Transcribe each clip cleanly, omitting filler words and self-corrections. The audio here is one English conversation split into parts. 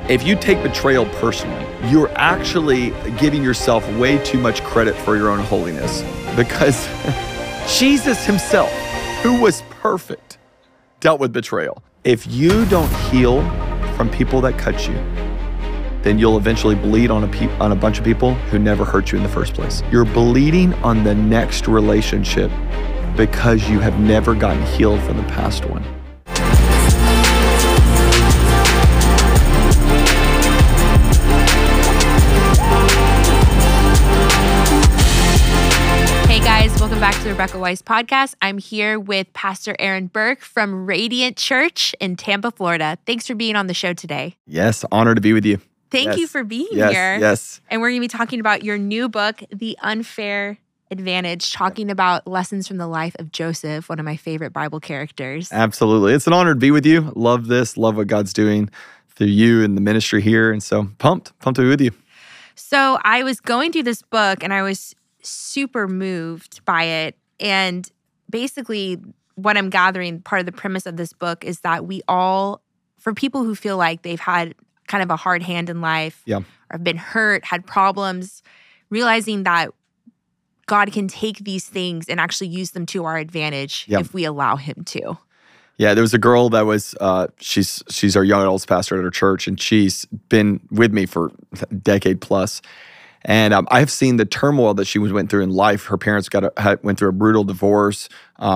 If you take betrayal personally, you're actually giving yourself way too much credit for your own holiness, because Jesus himself, who was perfect, dealt with betrayal. If you don't heal from people that cut you, then you'll eventually bleed on a bunch of people who never hurt you in the first place. You're bleeding on the next relationship because you have never gotten healed from the past one. Welcome back to the Rebecca Weiss podcast. I'm here with Pastor Aaron Burke from Radiant Church in Tampa, Florida. Thanks for being on the show today. Yes, honored to be with you. Thank you for being here. Yes. And we're going to be talking about your new book, The Unfair Advantage, talking about lessons from the life of Joseph, one of my favorite Bible characters. Absolutely. It's an honor to be with you. Love this. Love what God's doing through you and the ministry here. And so pumped to be with you. So I was going through this book and I was super moved by it. And basically what I'm gathering, part of the premise of this book is that we all, for people who feel like they've had kind of a hard hand in life, or have been hurt, had problems, realizing that God can take these things and actually use them to our advantage if we allow him to. Yeah, there was a girl that was, she's our young adults pastor at our church, and she's been with me for a decade plus. And I've seen the turmoil that she went through in life. Her parents went through a brutal divorce.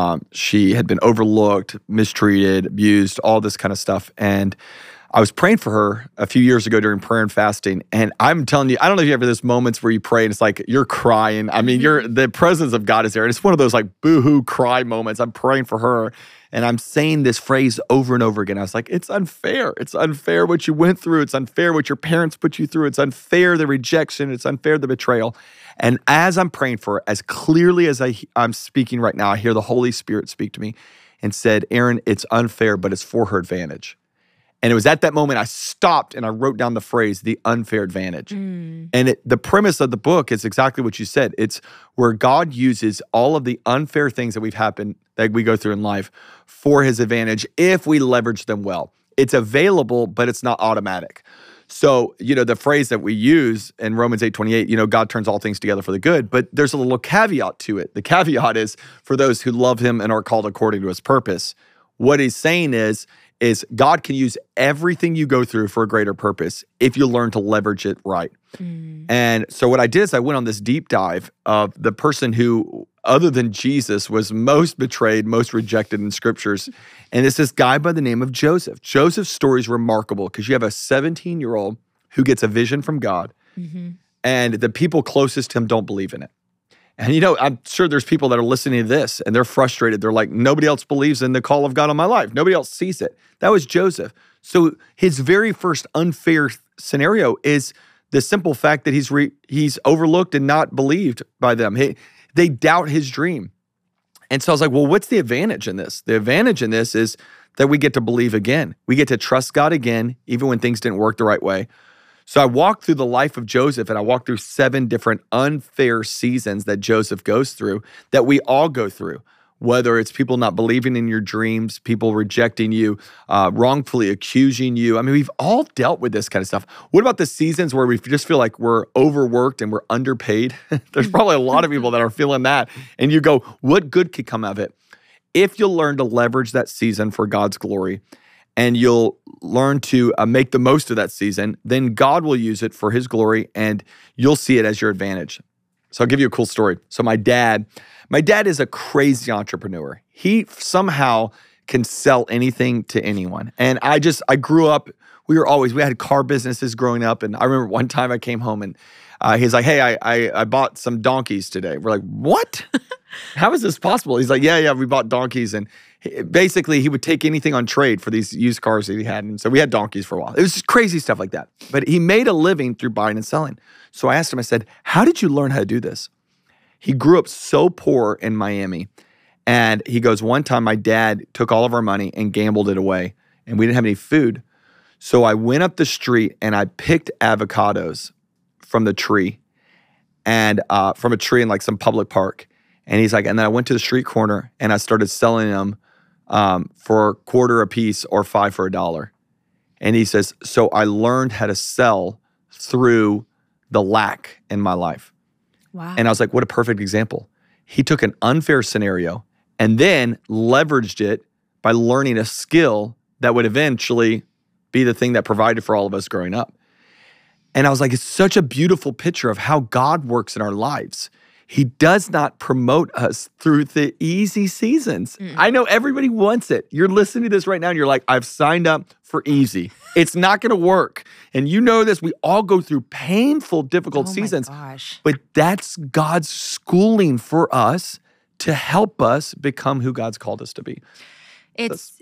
She had been overlooked, mistreated, abused, all this kind of stuff. And I was praying for her a few years ago during prayer and fasting. And I'm telling you, I don't know if you ever those moments where you pray and it's like you're crying. I mean, the presence of God is there. And it's one of those like boo-hoo cry moments. I'm praying for her. And I'm saying this phrase over and over again. I was like, it's unfair. It's unfair what you went through. It's unfair what your parents put you through. It's unfair the rejection. It's unfair the betrayal. And as I'm praying for her, as clearly as I'm speaking right now, I hear the Holy Spirit speak to me and said, Aaron, it's unfair, but it's for her advantage. And it was at that moment I stopped and I wrote down the phrase, the unfair advantage. And the premise of the book is exactly what you said. It's where God uses all of the unfair things that we go through in life for his advantage if we leverage them well. It's available, but it's not automatic. So, the phrase that we use in Romans 8:28, God turns all things together for the good, but there's a little caveat to it. The caveat is for those who love him and are called according to his purpose. What he's saying is God can use everything you go through for a greater purpose if you learn to leverage it right. And so what I did is I went on this deep dive of the person who, other than Jesus, was most betrayed, most rejected in scriptures. And it's this guy by the name of Joseph. Joseph's story is remarkable because you have a 17-year-old who gets a vision from God, and the people closest to him don't believe in it. And I'm sure there's people that are listening to this and they're frustrated. They're like, nobody else believes in the call of God on my life. Nobody else sees it. That was Joseph. So his very first unfair scenario is the simple fact that he's overlooked and not believed by them. They doubt his dream. And so I was like, well, what's the advantage in this? The advantage in this is that we get to believe again. We get to trust God again, even when things didn't work the right way. So I walked through the life of Joseph, and I walked through 7 different unfair seasons that Joseph goes through, that we all go through, whether it's people not believing in your dreams, people rejecting you, wrongfully accusing you. I mean, we've all dealt with this kind of stuff. What about the seasons where we just feel like we're overworked and we're underpaid? There's probably a lot of people that are feeling that. And you go, what good could come of it? If you'll learn to leverage that season for God's glory, and you'll learn to make the most of that season, then God will use it for his glory, and you'll see it as your advantage. So I'll give you a cool story. So my dad is a crazy entrepreneur. He somehow can sell anything to anyone. And I grew up, we had car businesses growing up. And I remember one time I came home and he's like, hey, I bought some donkeys today. We're like, what? How is this possible? He's like, yeah, we bought donkeys. And basically, he would take anything on trade for these used cars that he had. And so we had donkeys for a while. It was just crazy stuff like that. But he made a living through buying and selling. So I asked him, I said, how did you learn how to do this? He grew up so poor in Miami. And he goes, one time my dad took all of our money and gambled it away. And we didn't have any food. So I went up the street and I picked avocados from the tree, and from a tree in like some public park. And he's like, and then I went to the street corner and I started selling them for $0.25 a piece or $5 for $1. And he says, so I learned how to sell through the lack in my life. Wow. And I was like, what a perfect example. He took an unfair scenario and then leveraged it by learning a skill that would eventually be the thing that provided for all of us growing up. And I was like, it's such a beautiful picture of how God works in our lives. He does not promote us through the easy seasons. I know everybody wants it. You're listening to this right now and you're like, I've signed up for easy. It's not going to work. And you know this, we all go through painful, difficult seasons. Gosh. But that's God's schooling for us to help us become who God's called us to be. It's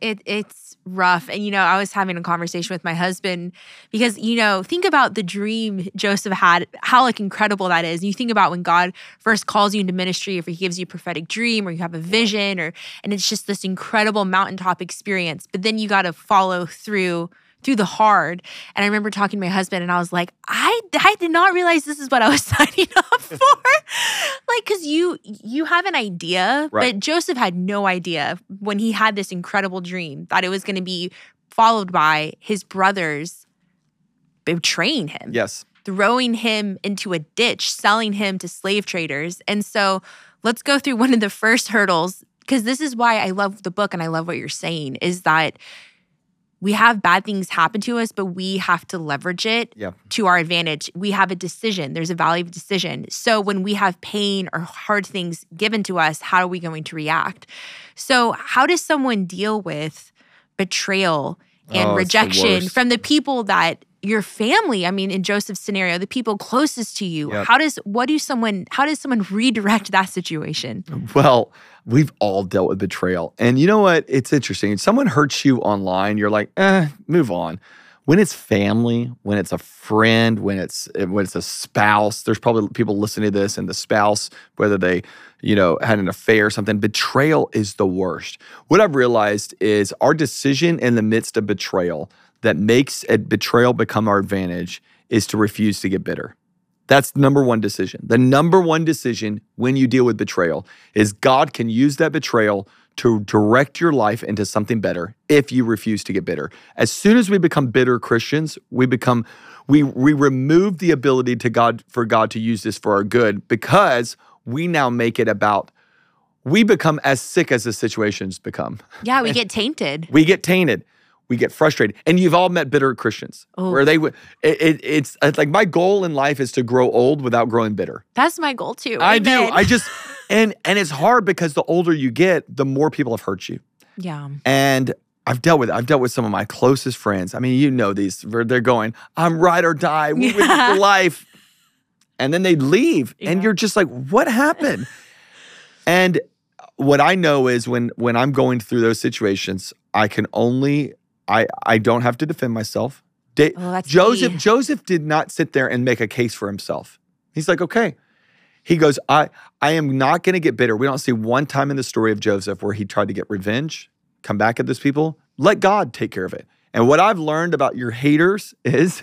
rough. And, I was having a conversation with my husband because, think about the dream Joseph had, how incredible that is. And you think about when God first calls you into ministry, if he gives you a prophetic dream or you have a vision and it's just this incredible mountaintop experience, but then you got to follow through the hard. And I remember talking to my husband and I was like, I did not realize this is what I was signing up for. Because you have an idea, right. But Joseph had no idea when he had this incredible dream that it was going to be followed by his brothers betraying him. Yes. Throwing him into a ditch, selling him to slave traders. And so let's go through one of the first hurdles, because this is why I love the book and I love what you're saying, is that we have bad things happen to us, but we have to leverage it to our advantage. We have a decision. There's a value of decision. So when we have pain or hard things given to us, how are we going to react? So how does someone deal with betrayal and rejection from the people that your family, in Joseph's scenario, the people closest to you? Yep. How does someone redirect that situation? Well, we've all dealt with betrayal. And you know what? It's interesting. If someone hurts you online, you're like, move on. When it's family, when it's a friend, when it's a spouse, there's probably people listening to this and the spouse, whether they, had an affair or something, betrayal is the worst. What I've realized is our decision in the midst of betrayal that makes a betrayal become our advantage is to refuse to get bitter. That's the number one decision. The number one decision when you deal with betrayal is God can use that betrayal to direct your life into something better if you refuse to get bitter. As soon as we become bitter Christians, we remove the ability for God to use this for our good, because we now make it about, we become as sick as the situations become. Yeah, we get tainted. We get tainted. We get frustrated. And you've all met bitter Christians where they would, it's like my goal in life is to grow old without growing bitter. That's my goal too. I do. And it's hard because the older you get, the more people have hurt you. Yeah. And I've dealt with some of my closest friends. These, where they're going, I'm ride or die, we're with you for life. And then they leave and you're just like, what happened? And what I know is when I'm going through those situations, I don't have to defend myself. Joseph did not sit there and make a case for himself. He's like, okay. He goes, I am not going to get bitter. We don't see one time in the story of Joseph where he tried to get revenge, come back at those people. Let God take care of it. And what I've learned about your haters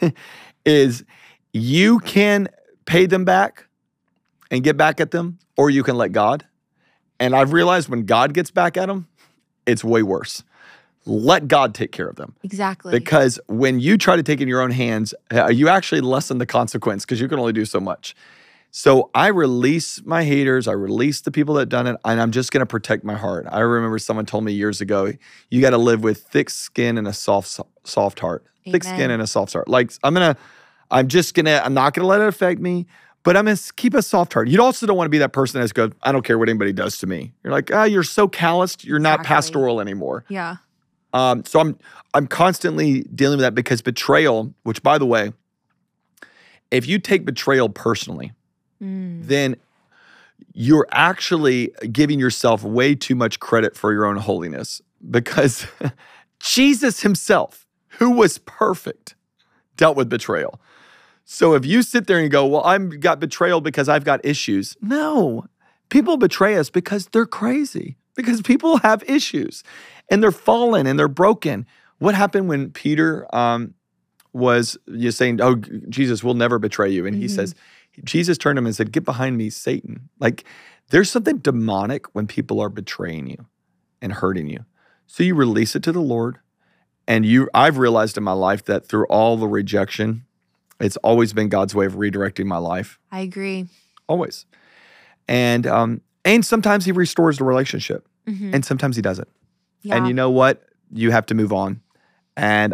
is you can pay them back and get back at them, or you can let God. And I've realized when God gets back at them, it's way worse. Let God take care of them. Exactly. Because when you try to take it in your own hands, you actually lessen the consequence because you can only do so much. So I release my haters. I release the people that done it, and I'm just going to protect my heart. I remember someone told me years ago, you got to live with thick skin and a soft heart. Amen. Thick skin and a soft heart. Like I'm not going to let it affect me, but I'm going to keep a soft heart. You also don't want to be that person that's goes, I don't care what anybody does to me. You're like, you're so calloused. You're not pastoral anymore. Yeah. So I'm constantly dealing with that because betrayal, which by the way, if you take betrayal personally, then you're actually giving yourself way too much credit for your own holiness, because Jesus himself, who was perfect, dealt with betrayal. So if you sit there and go, well, I've got betrayal because I've got issues. No, people betray us because they're crazy, because people have issues and they're fallen and they're broken. What happened when Peter was saying, oh, Jesus, we'll never betray you. And he says, Jesus turned to him and said, get behind me, Satan. Like there's something demonic when people are betraying you and hurting you. So you release it to the Lord And I've realized in my life that through all the rejection, it's always been God's way of redirecting my life. I agree. Always. And sometimes he restores the relationship. And sometimes he doesn't. Yeah. And you know what? You have to move on. And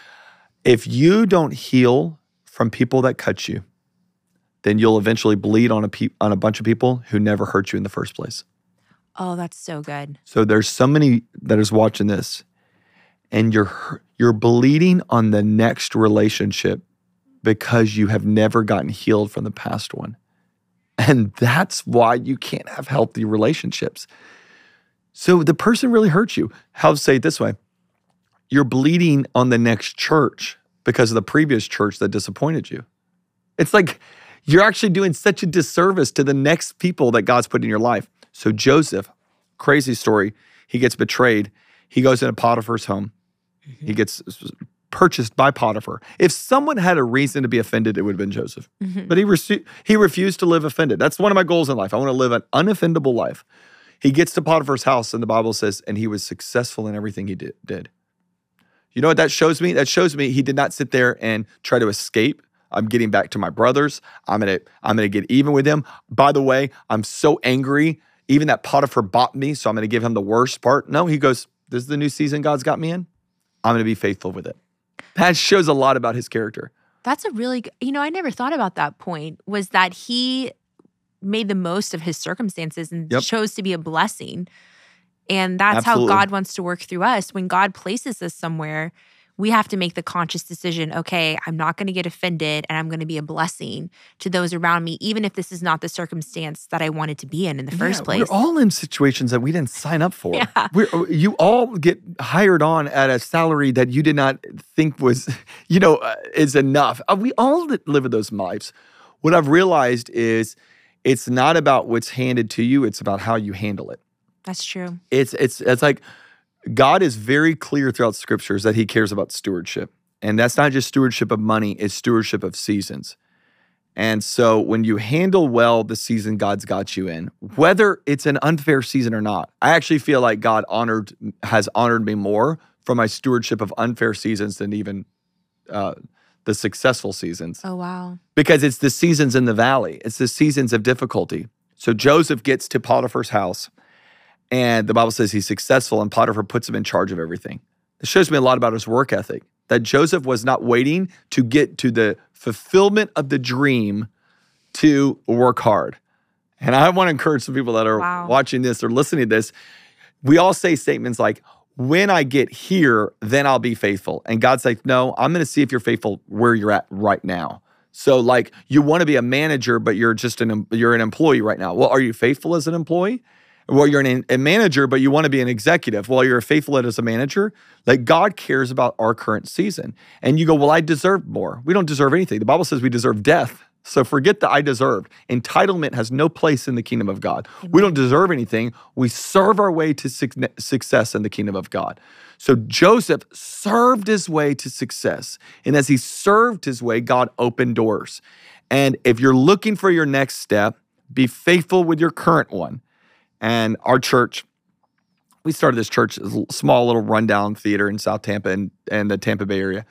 if you don't heal from people that cut you, then you'll eventually bleed on a bunch of people who never hurt you in the first place. Oh, that's so good. So there's somebody that is watching this, and you're bleeding on the next relationship because you have never gotten healed from the past one. And that's why you can't have healthy relationships. So the person really hurts you. I'll say it this way. You're bleeding on the next church because of the previous church that disappointed you. It's like you're actually doing such a disservice to the next people that God's put in your life. So Joseph, crazy story, he gets betrayed. He goes into Potiphar's home. He gets purchased by Potiphar. If someone had a reason to be offended, it would have been Joseph. But he refused to live offended. That's one of my goals in life. I want to live an unoffendable life. He gets to Potiphar's house, and the Bible says, and he was successful in everything he did. You know what that shows me? That shows me he did not sit there and try to escape. I'm getting back to my brothers. I'm gonna get even with them. By the way, I'm so angry. Even that Potiphar bought me, so I'm gonna give him the worst part. No, he goes, this is the new season God's got me in. I'm gonna be faithful with it. That shows a lot about his character. That's a really, I never thought about that point, was that he made the most of his circumstances and chose to be a blessing. And that's how God wants to work through us. When God places us somewhere, we have to make the conscious decision, okay, I'm not going to get offended and I'm going to be a blessing to those around me, even if this is not the circumstance that I wanted to be in the first place. We're all in situations that we didn't sign up for. Yeah. You all get hired on at a salary that you did not think was, is enough. We all live in those lives. What I've realized is it's not about what's handed to you, it's about how you handle it. That's true. It's like God is very clear throughout scriptures that he cares about stewardship. And that's not just stewardship of money, it's stewardship of seasons. And so when you handle well the season God's got you in, whether it's an unfair season or not, I actually feel like God has honored me more for my stewardship of unfair seasons than even the successful seasons. Oh, wow. Because it's the seasons in the valley. It's the seasons of difficulty. So Joseph gets to Potiphar's house, and the Bible says he's successful, and Potiphar puts him in charge of everything. It shows me a lot about his work ethic, that Joseph was not waiting to get to the fulfillment of the dream to work hard. And I want to encourage some people that are watching this or listening to this. We all say statements like, when I get here, then I'll be faithful. And God's like, no, I'm going to see if you're faithful where you're at right now. So like you want to be a manager, but you're an employee right now. Well, are you faithful as an employee? Well, you're a manager, but you want to be an executive. Well, you're faithful as a manager. Like God cares about our current season. And you go, well, I deserve more. We don't deserve anything. The Bible says we deserve death. So forget the I deserved. Entitlement has no place in the kingdom of God. Amen. We don't deserve anything. We serve our way to success in the kingdom of God. So Joseph served his way to success. And as he served his way, God opened doors. And if you're looking for your next step, be faithful with your current one. And our church, we started this church, a small little rundown theater in South Tampa and the Tampa Bay area.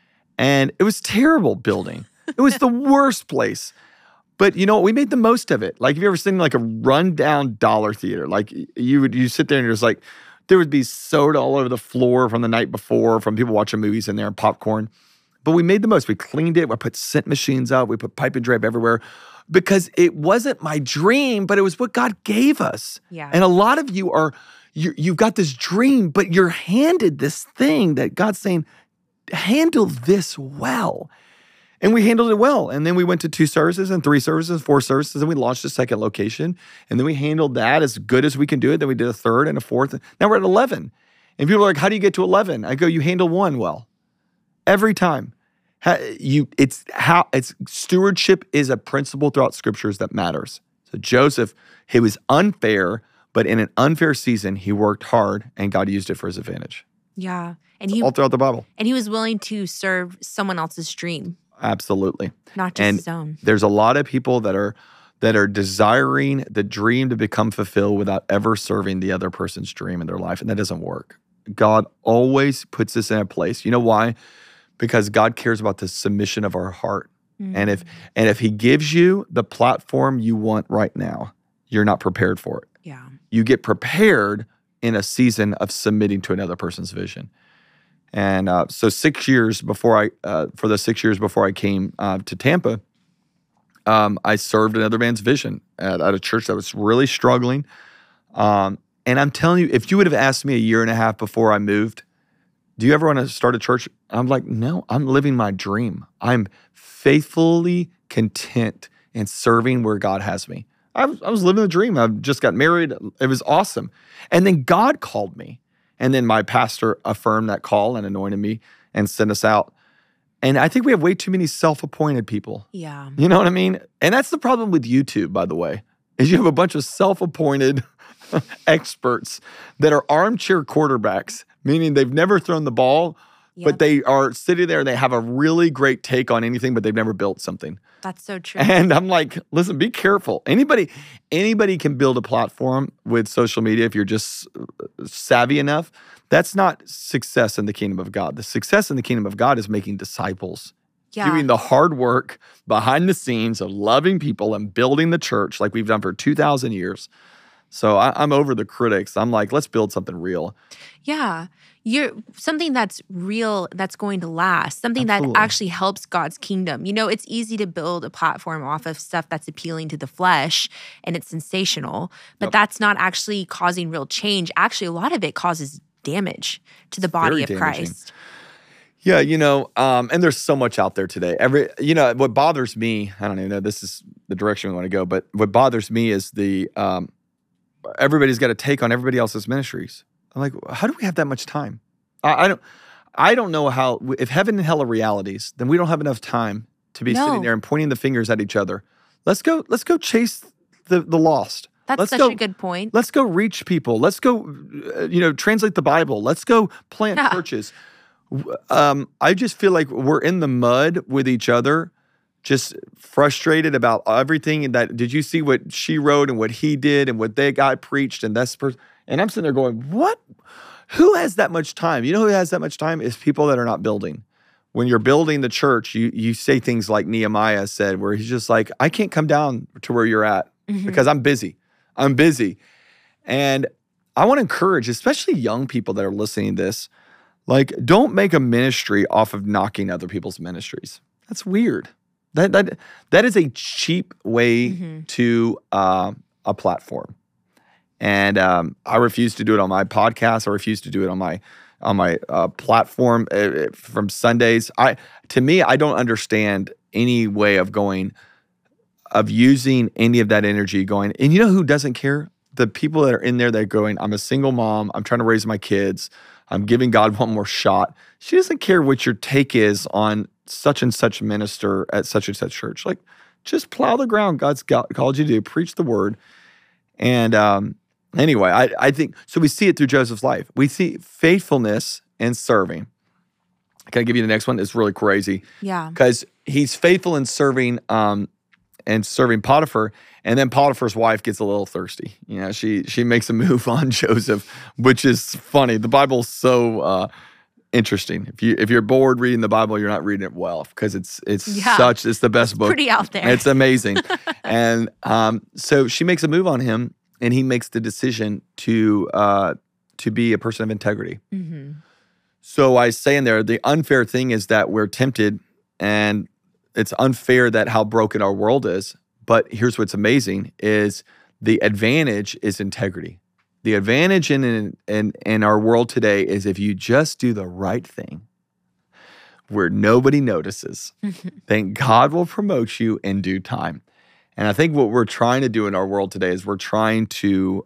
And it was terrible building. It was the worst place. But you know what? We made the most of it. Like, have you ever seen like a rundown dollar theater? Like you sit there and there's like, there would be soda all over the floor from the night before from people watching movies in there and popcorn. But we made the most. We cleaned it. We put scent machines up. We put pipe and drape everywhere because it wasn't my dream, but it was what God gave us. Yeah. And a lot of you you've got this dream, but you're handed this thing that God's saying, handle this well. And we handled it well. And then we went to 2 services and 3 services, 4 services, and we launched a second location. And then we handled that as good as we can do it. Then we did a 3rd and a 4th. Now we're at 11. And people are like, how do you get to 11? I go, you handle 1 well. Every time. Stewardship is a principle throughout scriptures that matters. So Joseph, he was unfair, but in an unfair season, he worked hard and God used it for his advantage. Yeah. And all throughout the Bible. And he was willing to serve someone else's dream. Absolutely. Not just his own. There's a lot of people that are desiring the dream to become fulfilled without ever serving the other person's dream in their life. And that doesn't work. God always puts us in a place. You know why? Because God cares about the submission of our heart. And if he gives you the platform you want right now, you're not prepared for it. Yeah. You get prepared in a season of submitting to another person's vision. And so 6 years before for the 6 years before I came to Tampa, I served another man's vision at a church that was really struggling. And I'm telling you, if you would have asked me a year and a half before I moved, do you ever want to start a church? I'm like, no, I'm living my dream. I'm faithfully content in serving where God has me. I was living the dream. I just got married. It was awesome. And then God called me. And then my pastor affirmed that call and anointed me and sent us out. And I think we have way too many self-appointed people. Yeah. You know what I mean? And that's the problem with YouTube, by the way, is you have a bunch of self-appointed experts that are armchair quarterbacks, meaning they've never thrown the ball, but they are sitting there and they have a really great take on anything, but they've never built something. That's so true. And I'm like, listen, be careful. Anybody can build a platform with social media if you're just savvy enough. That's not success in the kingdom of God. The success in the kingdom of God is making disciples. Doing the hard work behind the scenes of loving people and building the church like we've done for 2,000 years. So I'm over the critics. I'm like, let's build something real. Yeah. You're something that's real, that's going to last, something that actually helps God's kingdom. You know, it's easy to build a platform off of stuff that's appealing to the flesh and it's sensational, but that's not actually causing real change. Actually, a lot of it causes damage to the body of Christ. Yeah, you know, and there's so much out there today. What bothers me, I don't even know, this is the direction we want to go, but what bothers me is everybody's got to take on everybody else's ministries. I'm like, how do we have that much time? I don't know how. If heaven and hell are realities, then we don't have enough time to be sitting there and pointing the fingers at each other. Let's go chase the lost. That's such a good point. Let's go reach people. Let's go, translate the Bible. Let's go plant churches. I just feel like we're in the mud with each other, just frustrated about everything. Did you see what she wrote and what he did and what that guy preached and that's and I'm sitting there going, what? Who has that much time? You know who has that much time? Is people that are not building. When you're building the church, you say things like Nehemiah said, where he's just like, I can't come down to where you're at because I'm busy. I'm busy. And I want to encourage, especially young people that are listening to this, like, don't make a ministry off of knocking other people's ministries. That's weird. That is a cheap way to a platform. And I refuse to do it on my podcast. I refuse to do it on my platform from Sundays. To me, I don't understand any way of using any of that energy going. And you know who doesn't care? The people that are in there that are going, I'm a single mom. I'm trying to raise my kids. I'm giving God one more shot. She doesn't care what your take is on such and such minister at such and such church. Like, just plow the ground God's called you to do. Preach the word. And anyway, I think, so we see it through Joseph's life. We see faithfulness and serving. Can I give you the next one? It's really crazy. Yeah. Because he's faithful in serving Potiphar, and then Potiphar's wife gets a little thirsty. You know, she makes a move on Joseph, which is funny. The Bible's so interesting. If you're bored reading the Bible, you're not reading it well, because it's the best book. Pretty out there. It's amazing. And so she makes a move on him, and he makes the decision to be a person of integrity. Mm-hmm. So I say in there, the unfair thing is that we're tempted, and it's unfair that how broken our world is. But here's what's amazing is the advantage is integrity. The advantage in our world today is if you just do the right thing where nobody notices, then God will promote you in due time. And I think what we're trying to do in our world today is we're trying to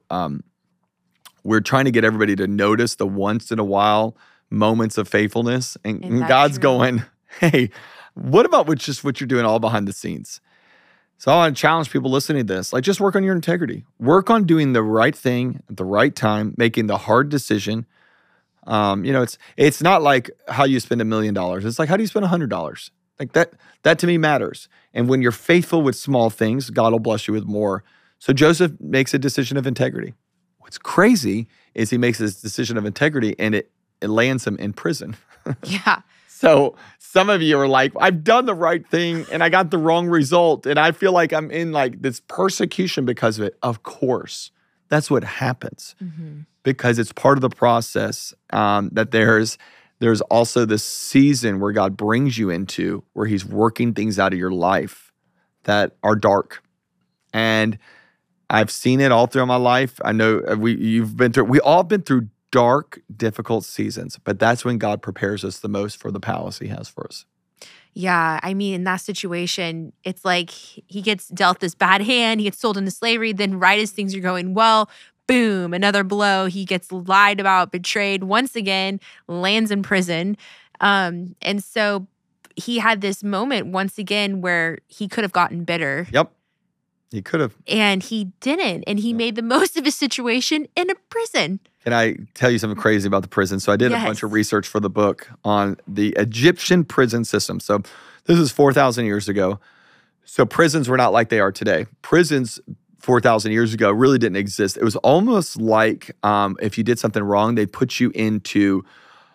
get everybody to notice the once in a while moments of faithfulness. And God's going, hey, what about what you're doing all behind the scenes? So I want to challenge people listening to this. Like, just work on your integrity. Work on doing the right thing at the right time, making the hard decision. It's not like how you spend $1 million. It's like, how do you spend $100? Like that to me matters. And when you're faithful with small things, God will bless you with more. So Joseph makes a decision of integrity. What's crazy is he makes this decision of integrity and it lands him in prison. Yeah. So some of you are like, I've done the right thing and I got the wrong result and I feel like I'm in like this persecution because of it. Of course, that's what happens because it's part of the process that there's also this season where God brings you into where he's working things out of your life that are dark. And I've seen it all throughout my life. I know we all been through dark, difficult seasons, but that's when God prepares us the most for the palace he has for us. Yeah. I mean, in that situation, it's like he gets dealt this bad hand, he gets sold into slavery, then right as things are going well, boom, another blow. He gets lied about, betrayed once again, lands in prison. And so he had this moment once again where he could have gotten bitter. Yep. He could have. And he didn't. And he made the most of his situation in a prison. Can I tell you something crazy about the prison? So I did a bunch of research for the book on the Egyptian prison system. So this is 4,000 years ago. So prisons were not like they are today. Prisons 4,000 years ago really didn't exist. It was almost like if you did something wrong, they'd put you into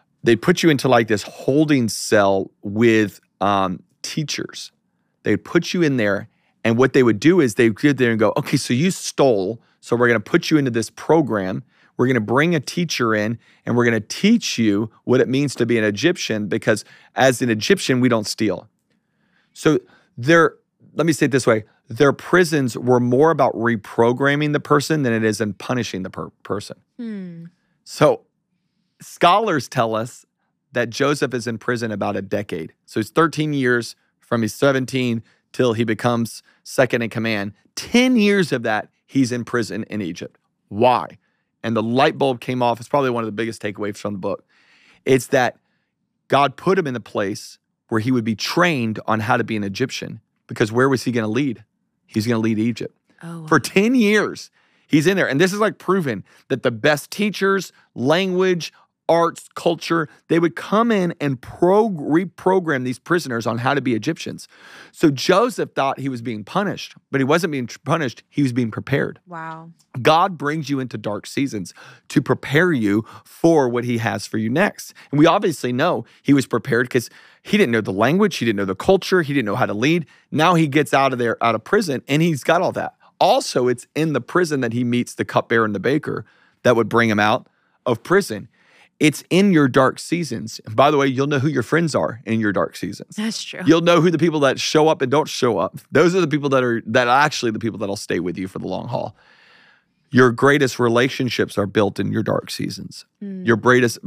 like this holding cell with teachers. They'd put you in there. And what they would do is they'd get there and go, okay, so you stole, so we're going to put you into this program. We're going to bring a teacher in, and we're going to teach you what it means to be an Egyptian, because as an Egyptian, we don't steal. So let me say it this way, their prisons were more about reprogramming the person than it is in punishing the person. So scholars tell us that Joseph is in prison about a decade. So he's 13 years from he's 17 till he becomes second in command. 10 years of that, he's in prison in Egypt. Why? And the light bulb came off. It's probably one of the biggest takeaways from the book. It's that God put him in a place where he would be trained on how to be an Egyptian, because where was he going to lead? He's going to lead Egypt. Oh, wow. For 10 years, he's in there. And this is like proven that the best teachers, language, arts, culture, they would come in and reprogram these prisoners on how to be Egyptians. So Joseph thought he was being punished, but he wasn't being punished. He was being prepared. Wow. God brings you into dark seasons to prepare you for what he has for you next. And we obviously know he was prepared because he didn't know the language, he didn't know the culture, he didn't know how to lead. Now he gets out of prison, and he's got all that. Also, it's in the prison that he meets the cupbearer and the baker that would bring him out of prison. It's in your dark seasons. And by the way, you'll know who your friends are in your dark seasons. That's true. You'll know who the people that show up and don't show up. Those are the people that are actually the people that'll stay with you for the long haul. Your greatest relationships are built in your dark seasons. Your greatest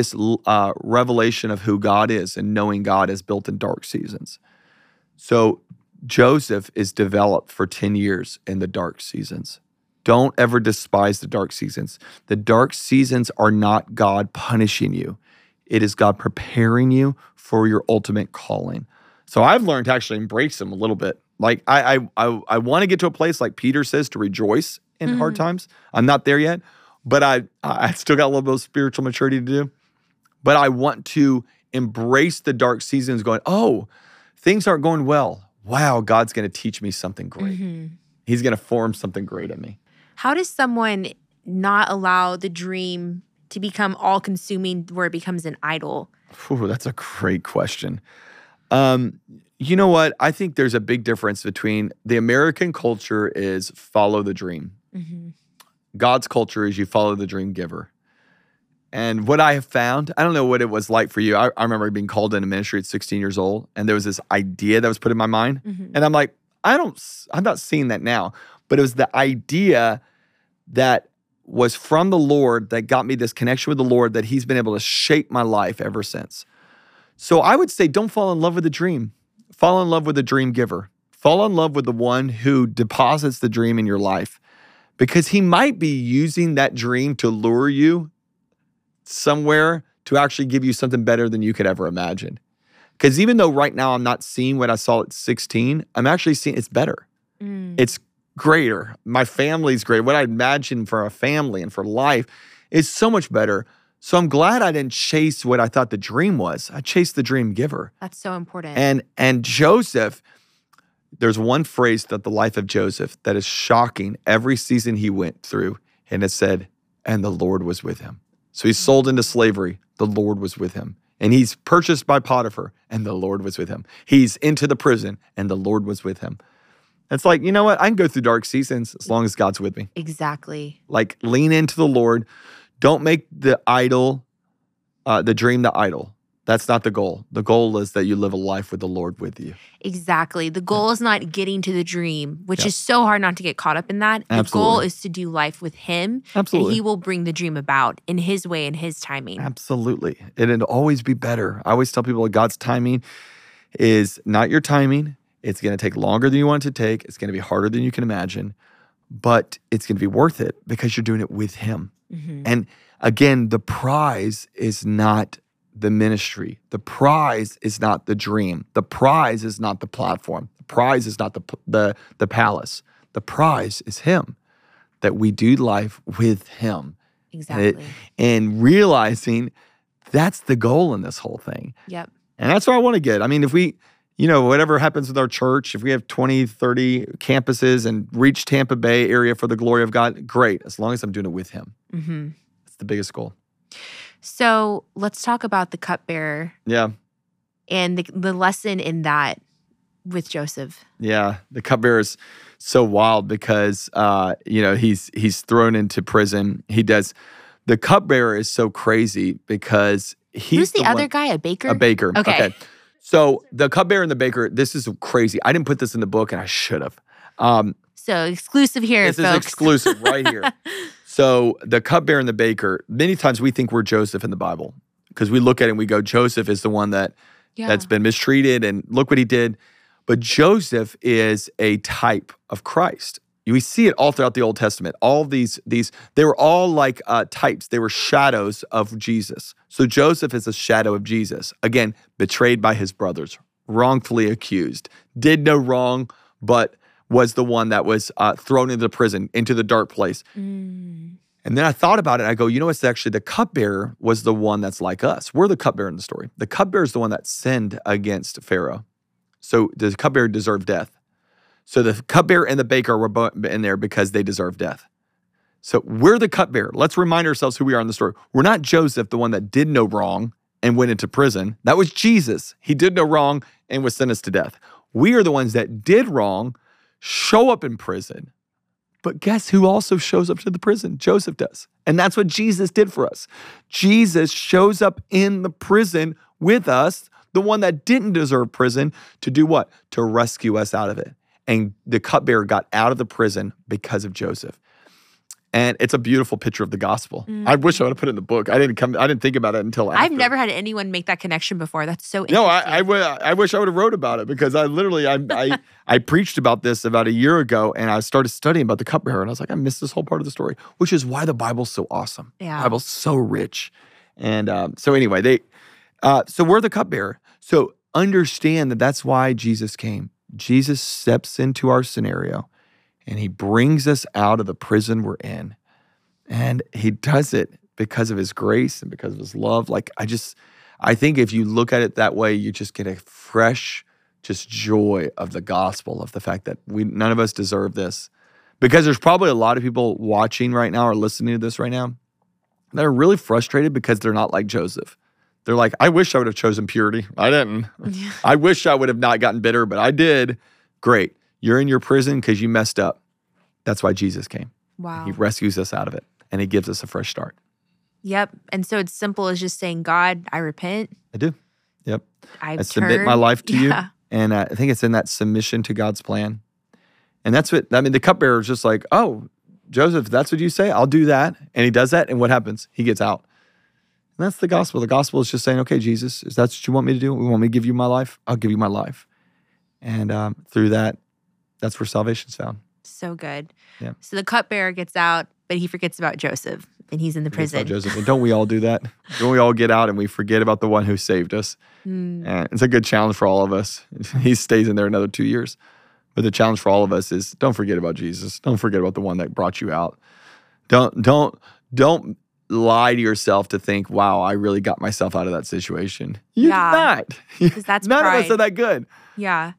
revelation of who God is and knowing God is built in dark seasons. So Joseph is developed for 10 years in the dark seasons. Don't ever despise the dark seasons. The dark seasons are not God punishing you. It is God preparing you for your ultimate calling. So I've learned to actually embrace them a little bit. Like I want to get to a place like Peter says to rejoice in hard times. I'm not there yet, but I still got a little bit of spiritual maturity to do. But I want to embrace the dark seasons going, oh, things aren't going well. Wow, God's going to teach me something great. He's going to form something great in me. How does someone not allow the dream to become all-consuming where it becomes an idol? Ooh, that's a great question. You know what? I think there's a big difference between the American culture is follow the dream. God's culture is you follow the dream giver. And what I have found, I don't know what it was like for you. I remember being called into ministry at 16 years old, and there was this idea that was put in my mind. And I'm like, I'm not seeing that now. But it was the idea that was from the Lord that got me this connection with the Lord that he's been able to shape my life ever since. So I would say don't fall in love with the dream. Fall in love with the dream giver. Fall in love with the one who deposits the dream in your life, because he might be using that dream to lure you somewhere to actually give you something better than you could ever imagine. Because even though right now I'm not seeing what I saw at 16, I'm actually seeing it's better. It's greater. My family's great. What I imagined for a family and for life is so much better. So I'm glad I didn't chase what I thought the dream was. I chased the dream giver. That's so important. And Joseph, there's one phrase that the life of Joseph that is shocking every season he went through. And it said, and the Lord was with him. So he's sold into slavery. The Lord was with him. And he's purchased by Potiphar, and the Lord was with him. He's into the prison, and the Lord was with him. It's like, you know what? I can go through dark seasons as long as God's with me. Exactly. Like, lean into the Lord. Don't make the dream the idol. That's not the goal. The goal is that you live a life with the Lord with you. Exactly. The goal is not getting to the dream, which is so hard not to get caught up in that. The goal is to do life with him. Absolutely. And he will bring the dream about in his way and his timing. Absolutely. It'd always be better. I always tell people that God's timing is not your timing. It's going to take longer than you want it to take. It's going to be harder than you can imagine. But it's going to be worth it because you're doing it with him. Mm-hmm. And again, the prize is not the ministry. The prize is not the dream. The prize is not the platform. The prize is not the palace. The prize is him, that we do life with him. Exactly. And realizing that's the goal in this whole thing. Yep. And that's where I want to get. I mean, if we, whatever happens with our church, if we have 20, 30 campuses and reach Tampa Bay area for the glory of God, great, as long as I'm doing it with him. Mm-hmm. That's the biggest goal. So let's talk about the cupbearer. Yeah. And the lesson in that with Joseph. Yeah. The cupbearer is so wild because, he's thrown into prison. The cupbearer is so crazy because who's the other guy? A baker? A baker. Okay. So the cupbearer and the baker, this is crazy. I didn't put this in the book and I should have. So exclusive here, folks. This is exclusive right here. So the cupbearer and the baker, many times we think we're Joseph in the Bible because we look at it and we go, Joseph is the one that's been mistreated and look what he did. But Joseph is a type of Christ. We see it all throughout the Old Testament. All these they were all like types. They were shadows of Jesus. So Joseph is a shadow of Jesus. Again, betrayed by his brothers, wrongfully accused, did no wrong, but was the one that was thrown into prison, into the dark place. Mm. And then I thought about it. And I go, it's actually the cupbearer was the one that's like us. We're the cupbearer in the story. The cupbearer is the one that sinned against Pharaoh. So the cupbearer deserved death. So the cupbearer and the baker were both in there because they deserve death. So we're the cupbearer. Let's remind ourselves who we are in the story. We're not Joseph, the one that did no wrong and went into prison. That was Jesus. He did no wrong and was sentenced to death. We are the ones that did wrong, show up in prison. But guess who also shows up to the prison? Joseph does. And that's what Jesus did for us. Jesus shows up in the prison with us, the one that didn't deserve prison, to do what? To rescue us out of it. And the cupbearer got out of the prison because of Joseph. And it's a beautiful picture of the gospel. I wish I would have put it in the book. I didn't think about it until after. I've never had anyone make that connection before. That's so interesting. No, I wish I would have wrote about it because I preached about this about a year ago and I started studying about the cupbearer and I was like, I missed this whole part of the story, which is why the Bible's so awesome. Yeah. The Bible's so rich. And so anyway, so we're the cupbearer. So understand that that's why Jesus came. Jesus steps into our scenario and he brings us out of the prison we're in. And he does it because of his grace and because of his love. Like, I think if you look at it that way, you just get a fresh just joy of the gospel, of the fact that none of us deserve this. Because there's probably a lot of people watching right now or listening to this right now that are really frustrated because they're not like Joseph. They're like, I wish I would have chosen purity. I didn't. Yeah. I wish I would have not gotten bitter, but I did. Great. You're in your prison because you messed up. That's why Jesus came. Wow. He rescues us out of it, and he gives us a fresh start. Yep. And so it's simple as just saying, God, I repent. I do. Yep. I submit my life to you. And I think it's in that submission to God's plan. And that's what, the cupbearer is just like, oh, Joseph, that's what you say? I'll do that. And he does that. And what happens? He gets out. And that's the gospel. The gospel is just saying, okay, Jesus, is that what you want me to do? You want me to give you my life? I'll give you my life. And through that, that's where salvation's found. So good. Yeah. So the cupbearer gets out, but he forgets about Joseph, and he's in the prison. Joseph. And don't we all do that? Don't we all get out and we forget about the one who saved us? And it's a good challenge for all of us. He stays in there another 2 years. But the challenge for all of us is don't forget about Jesus. Don't forget about the one that brought you out. Don't lie to yourself to think, wow, I really got myself out of that situation. You did not. Because that's None pride. of us are that good. Yeah.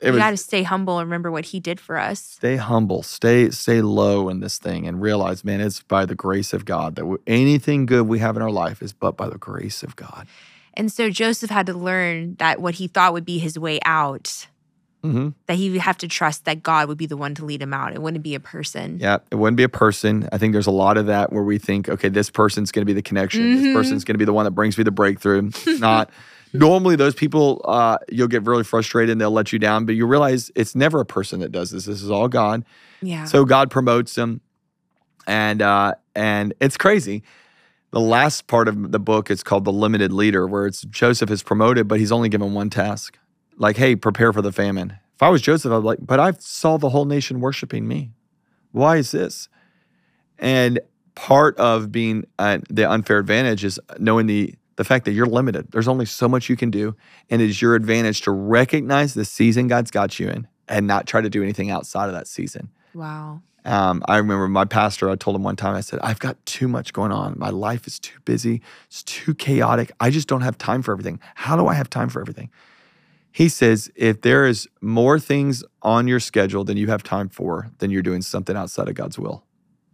it We got to was stay humble and remember what he did for us. stay humble, stay low in this thing, and realize, man, it's by the grace of God that anything good we have in our life is but by the grace of God. And so Joseph had to learn that what he thought would be his way out, that he would have to trust that God would be the one to lead him out. It wouldn't be a person. Yeah, it wouldn't be a person. I think there's a lot of that where we think, okay, this person's going to be the connection. This person's going to be the one that brings me the breakthrough. Not. Normally, those people, you'll get really frustrated and they'll let you down, but you realize it's never a person that does this. This is all God. Yeah. So God promotes them, and it's crazy. The last part of the book is called The Limited Leader, where it's Joseph is promoted, but he's only given one task. Like, hey, prepare for the famine. If I was Joseph, I'd be like, but I saw the whole nation worshiping me. Why is this? And part of being the unfair advantage is knowing the fact that you're limited. There's only so much you can do, and it is your advantage to recognize the season God's got you in and not try to do anything outside of that season. Wow. I remember my pastor, I told him one time, I said, I've got too much going on. My life is too busy. It's too chaotic. I just don't have time for everything. How do I have time for everything? He says, if there is more things on your schedule than you have time for, then you're doing something outside of God's will.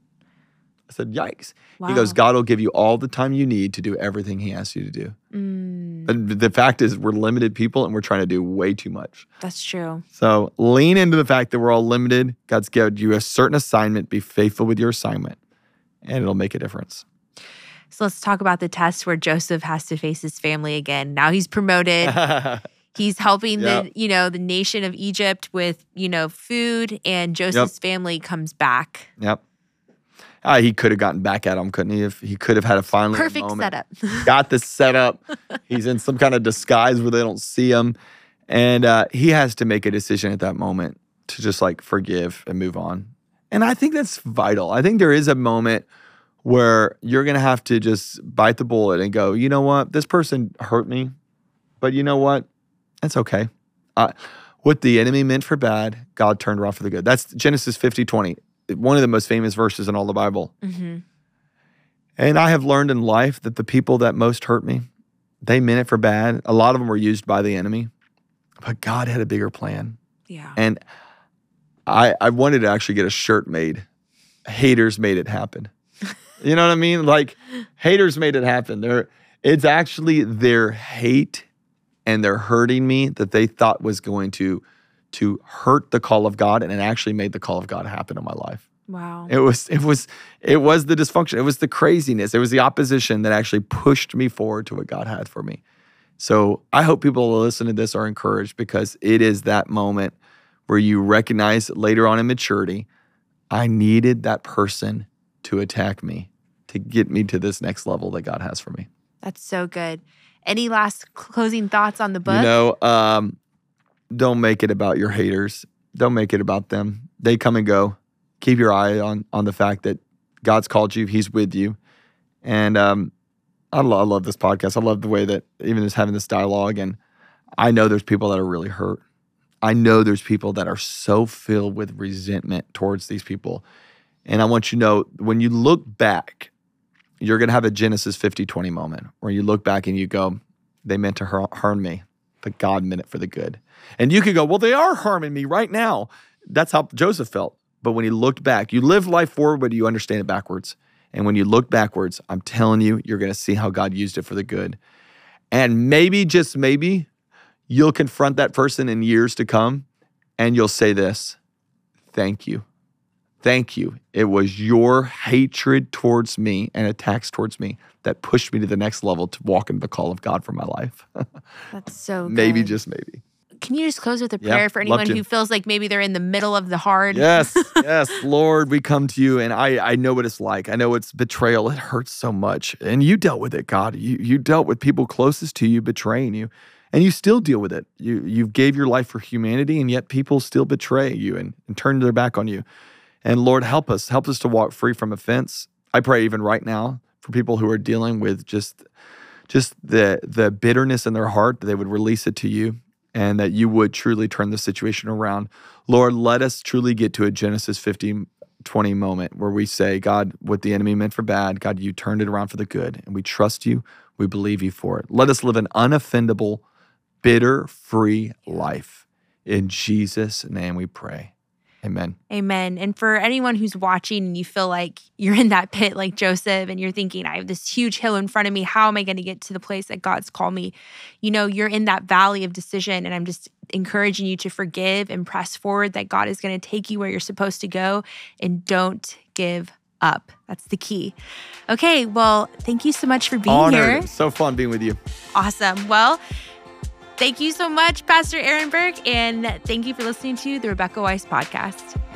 I said, yikes. Wow. He goes, God will give you all the time you need to do everything he asks you to do. But the fact is, we're limited people and we're trying to do way too much. That's true. So lean into the fact that we're all limited. God's given you a certain assignment. Be faithful with your assignment, and it'll make a difference. So let's talk about the test where Joseph has to face his family again. Now he's promoted. He's helping the nation of Egypt with, food, and Joseph's family comes back. Yep. He could have gotten back at him, couldn't he? If he could have had a final perfect moment. setup. Got the setup. He's in some kind of disguise where they don't see him. And he has to make a decision at that moment to just like forgive and move on. And I think that's vital. I think there is a moment where you're going to have to just bite the bullet and go, you know what? This person hurt me, but you know what? It's okay. What the enemy meant for bad, God turned around for the good. That's Genesis 50:20. One of the most famous verses in all the Bible. And I have learned in life that the people that most hurt me, they meant it for bad. A lot of them were used by the enemy, but God had a bigger plan. Yeah. And I wanted to actually get a shirt made. Haters made it happen. You know what I mean? Like, haters made it happen. It's actually their hate and their hurting me that they thought was going to hurt the call of God, and it actually made the call of God happen in my life. Wow. It was the dysfunction. It was the craziness. It was the opposition that actually pushed me forward to what God had for me. So I hope people who listen to this are encouraged, because it is that moment where you recognize later on in maturity, I needed that person to attack me, to get me to this next level that God has for me. That's so good. Any last closing thoughts on the book? Don't make it about your haters. Don't make it about them. They come and go. Keep your eye on the fact that God's called you. He's with you. And I love this podcast. I love the way that even just having this dialogue. And I know there's people that are really hurt. I know there's people that are so filled with resentment towards these people. And I want you to know, when you look back, you're going to have a Genesis 50:20 moment where you look back and you go, they meant to harm me, but God meant it for the good. And you could go, well, they are harming me right now. That's how Joseph felt. But when he looked back, you live life forward, but you understand it backwards. And when you look backwards, I'm telling you, you're going to see how God used it for the good. And maybe, just maybe, you'll confront that person in years to come and you'll say this, thank you. Thank you. It was your hatred towards me and attacks towards me that pushed me to the next level to walk into the call of God for my life. That's so good. Maybe, just maybe. Can you just close with a prayer for anyone who feels like maybe they're in the middle of the hard? Yes, Lord, we come to you, and I know what it's like. I know it's betrayal. It hurts so much. And you dealt with it, God. You dealt with people closest to you betraying you, and you still deal with it. You gave your life for humanity, and yet people still betray you and turn their back on you. And Lord, help us to walk free from offense. I pray even right now for people who are dealing with just the bitterness in their heart, that they would release it to you, and that you would truly turn the situation around. Lord, let us truly get to a Genesis 50:20 moment where we say, God, what the enemy meant for bad, God, you turned it around for the good, and we trust you. We believe you for it. Let us live an unoffendable, bitter-free life. In Jesus' name we pray. Amen. Amen. And for anyone who's watching and you feel like you're in that pit like Joseph and you're thinking, I have this huge hill in front of me. How am I going to get to the place that God's called me? You know, you're in that valley of decision. And I'm just encouraging you to forgive and press forward, that God is going to take you where you're supposed to go, and don't give up. That's the key. Okay. Well, thank you so much for being Honored. here. So fun being with you. Awesome. Well, thank you so much, Pastor Aaron Burke, and thank you for listening to the Rebecca Weiss Podcast.